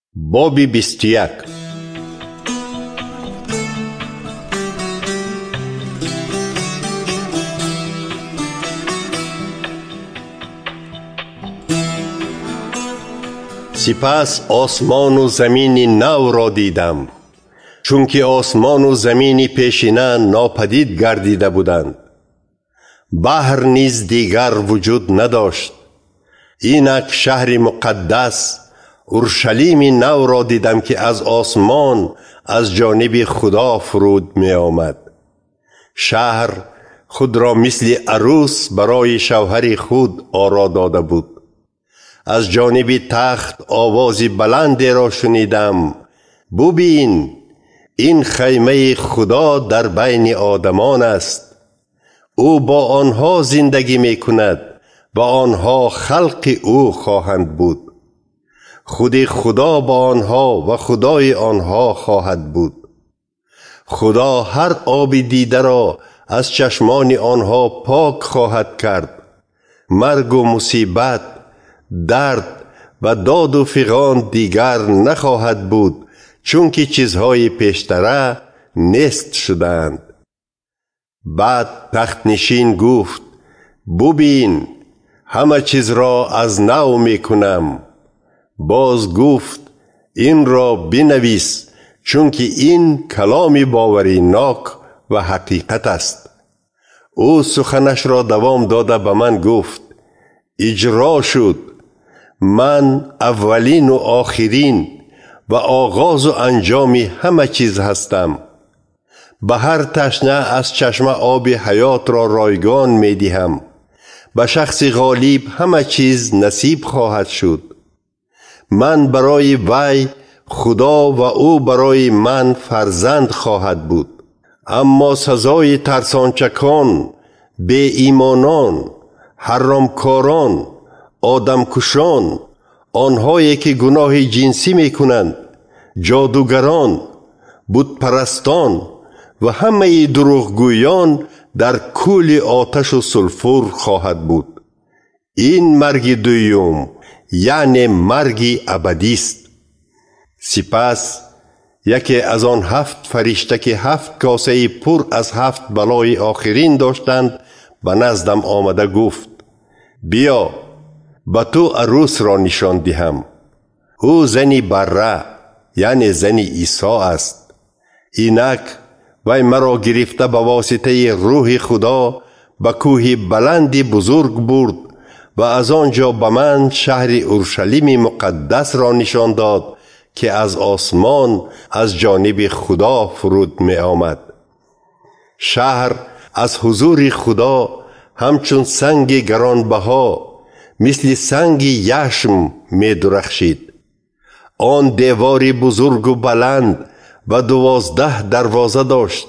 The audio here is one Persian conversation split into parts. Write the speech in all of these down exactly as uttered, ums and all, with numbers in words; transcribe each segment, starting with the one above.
باب بیست و یک. سپس آسمان و زمین نو را دیدم، چون که آسمان و زمین پیشینه ناپدید گردیده بودند. بحر نیز دیگر وجود نداشت. اینک شهر مقدس اورشلیم نو را دیدم که از آسمان از جانب خدا فرود می آمد. شهر خود را مثل عروس برای شوهر خود آرا داده بود. از جانب تخت آوازی بلند را شنیدم: ببین، این خیمه خدا در بین آدمان است. او با آنها زندگی می کند و آنها خلق او خواهند بود. خود خدا با آنها و خدای آنها خواهد بود. خدا هر آب دیده را از چشمان آنها پاک خواهد کرد. مرگ و مصیبت، درد و داد و فغان دیگر نخواهد بود، چون که چیزهای پیشتره نیست شدند. بعد تخت نشین گفت: ببین، همه چیز را از نو می کنم. باز گفت: این را بنویس، چون که این کلام باوری ناک و حقیقت است. او سخنش را دوام داده به من گفت: اجرا شد. من اولین و آخرین و آغاز و انجام همه چیز هستم. به هر تشنه از چشمه آب حیات را رایگان می دهم. به شخص غالب همه چیز نصیب خواهد شد. من برای وی خدا و او برای من فرزند خواهد بود. اما سزای ترسانچکان، بی ایمانان، حرامکاران، آدمکشان، آنهایی که گناه جنسی می کنند، جادوگران، بت پرستان و همه دروغگویان در کول آتش و سلفور خواهد بود. این مرگ دوم، یعنی مرگ ابدی است. سپس یکی از آن هفت فرشته که هفت کاسه پر از هفت بلای آخرین داشتند به نزدم آمده گفت: بیا، به تو عروس را نشان دهم. او زنی بره، یعنی زنی عیسی است. اینک وی مرا گرفته به واسطه روح خدا به کوه بلندی بزرگ برد و از آنجا به من شهر اورشلیم مقدس را نشان داد که از آسمان از جانب خدا فرود می آمد. شهر از حضور خدا همچون سنگ گرانبها مثل سنگ یشم می درخشید. آن دیواری بزرگ و بلند و دوازده دروازه داشت.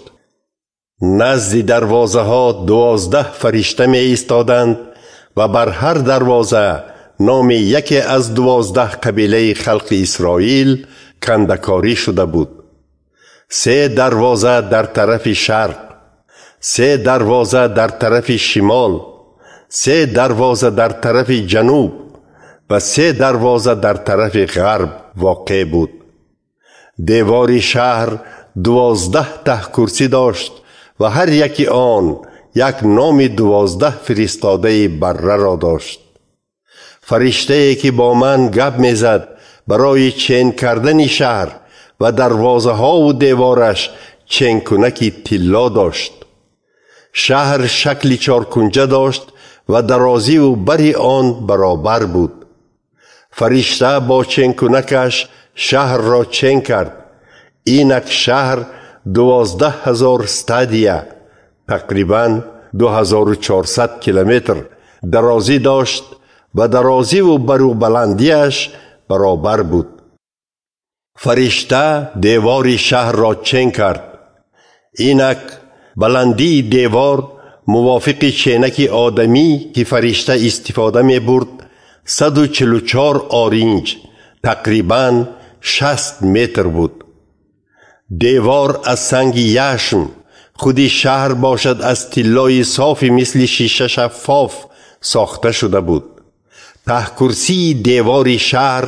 نزد دروازه ها دوازده فرشته می ایستادند و بر هر دروازه نام یکی از دوازده قبیله خلق اسرائیل کندکاری شده بود. سه دروازه در طرف شرق، سه دروازه در طرف شمال، سه دروازه در طرف جنوب و سه دروازه در طرف غرب واقع بود. دیوار شهر دوازده ته کرسی داشت و هر یکی آن یک نام دوازده فرستاده بره را داشت. فرشته که با من گپ میزد برای چین کردن شهر و دروازه ها و دیوارش چین کنکی طلا داشت. شهر شکل چارکنجه داشت و درازی و بری آن برابر بود. فرشته با چین کنکش شهر را چین کرد. اینک شهر دوازده هزار استادیه، تقریباً دو هزار و چهارصد کیلومتر درازی داشت و درازی و برو بلندیش برابر بود. فرشته دیوار شهر را چین کرد. اینک بلندی دیوار موافق چینک آدمی که فرشته استفاده می برد صد و چهل و چهار آرینج، تقریباً شصت متر بود. دیوار از سنگ یشم، خودی شهر باشد از طلای صافی مثل شیشه شفاف ساخته شده بود. ته کرسی دیوار شهر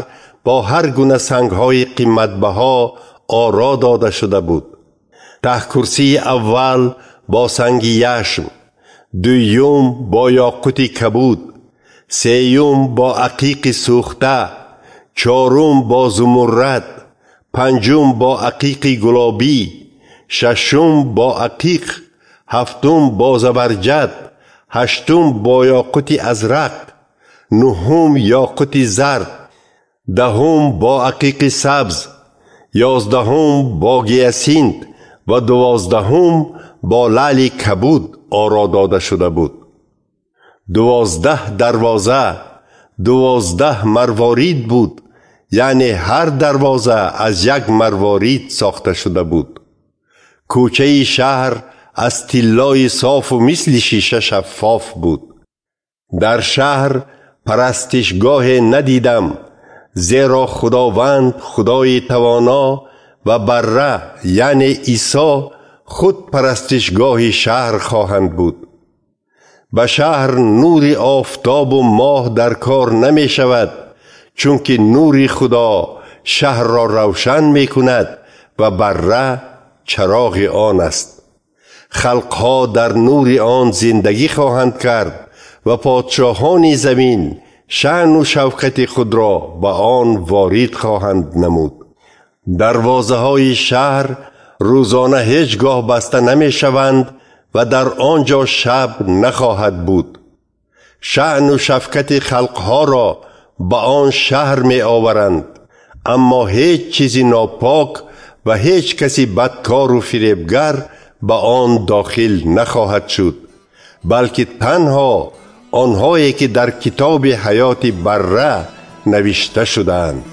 با هر گونه سنگ‌های قیمت‌بها آرا داده شده بود. ته کرسی اول با سنگ یشم، دویم با یاقوت کبود، سیوم با عقیق سوخته، چهارم با زمرد، پنجم با عقیق گلابی، ششم با عقیق، هفتم با زبرجد، هشتم با یاقوت ازرق، نهم یاقوت زرد، دهم با عقیق سبز، یازدهم با گیاسینت و دوازدهم با لعل کبود آرا داده شده بود. دوازده دروازه، دوازده مروارید بود، یعنی هر دروازه از یک مروارید ساخته شده بود. کوچه شهر از طلای صاف و مثل شیشه شفاف بود. در شهر پرستشگاه ندیدم، زیرا خداوند خدای توانا و بره یعنی عیسی خود پرستشگاه شهر خواهند بود. به شهر نور آفتاب و ماه در کار نمی شود، چونکه نور خدا شهر را روشن می کند و بره چراغ آن است. خلقها در نور آن زندگی خواهند کرد و پادشاهان زمین شأن و شوکت خود را به آن وارد خواهند نمود. دروازه های شهر روزانه هیچگاه بسته نمی شوند و در آنجا شب نخواهد بود. شأن و شفقت خلقها را به آن شهر می آورند، اما هیچ چیزی ناپاک و هیچ کسی بدکار و فریبگر به آن داخل نخواهد شد، بلکه تنها آنهایی که در کتاب حیات بره نوشته شدند.